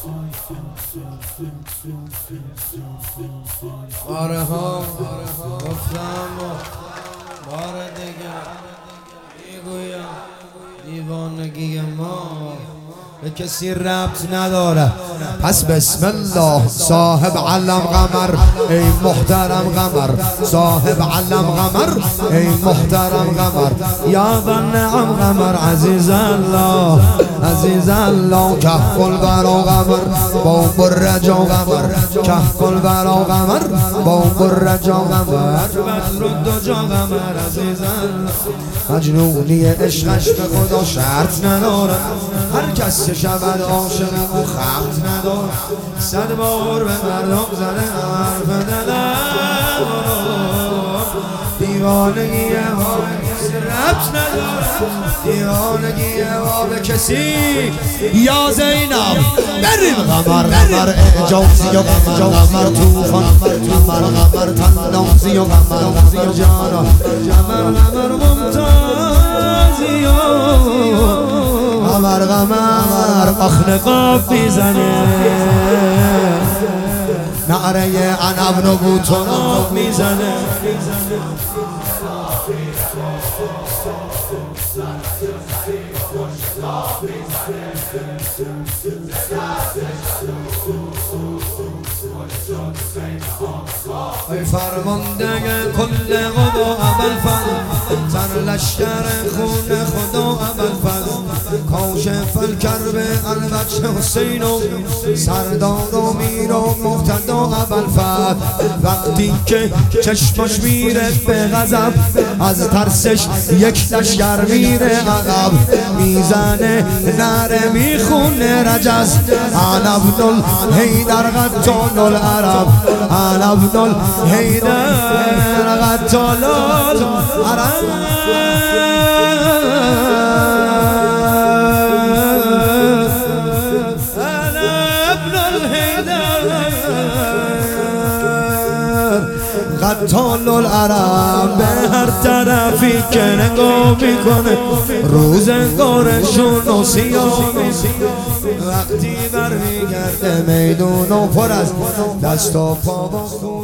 بارها گفتم و بار دیگر میگویم دیوانگی ما به کسی ربط نداره. پس بسم الله. صاحب علم قمر ای محترم قمر، صاحب علم قمر ای محترم قمر، یا نعم قمر عزیز الله، عزیز الله. کهف الورا قمر با برجا قمر، کهف الورا قمر با برجا قمر، بدر دجا قمر عزیز الله. مجنونی عشقش به خدا شرط نداره، هر کس که شود عاشق او خبط نداره. 100 بار به مردم زده حرف دلم، دیوانگی ما به کسی ربط نداره، دیوانگی ما به کسی. یا زینب بریم قمر قمر اعجازی و قمر توفان، قمر قمر تنازی و قمر جانا، قمر ممتازی و قمر آخ نقاب میزنه، نعره عنب نبو تناب میزنه. ای فرمانده کل قضا ابوالفضل، تن لشکر خون خدا ابوالفضل، کاشف الکرب الوجه حسین و سردار و میر و مقتدا ابوالفضل. وقتی که چشمش میره به غضب، از ترسش یک لشکر میره عقب، میزنه نره میخونه رجز. انا ابن الحیدر قتال العرب، انا ابن الحیدر قتال العرب. قتال العرب، به هر طرفی که نگاه میکنه روزگارشون و سیاه. وقتی برمیگرده میدون و پر از دست و پا و خون